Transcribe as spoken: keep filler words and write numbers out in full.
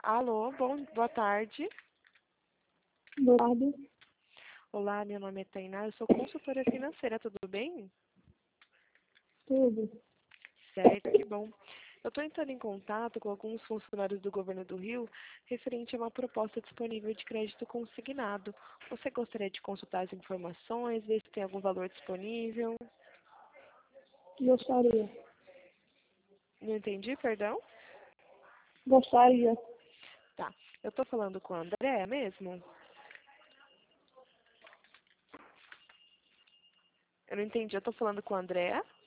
Alô, bom, boa tarde. Boa tarde. Olá, meu nome é Tainá, eu sou consultora financeira, tudo bem? Tudo. Certo, que bom. Eu estou entrando em contato com alguns funcionários do governo do Rio referente a uma proposta disponível de crédito consignado. Você gostaria de consultar as informações, ver se tem algum valor disponível? Gostaria. Não entendi, perdão? Gostaria. Tá, eu estou falando com a Andréa mesmo? Eu não entendi, eu estou falando com a Andréa?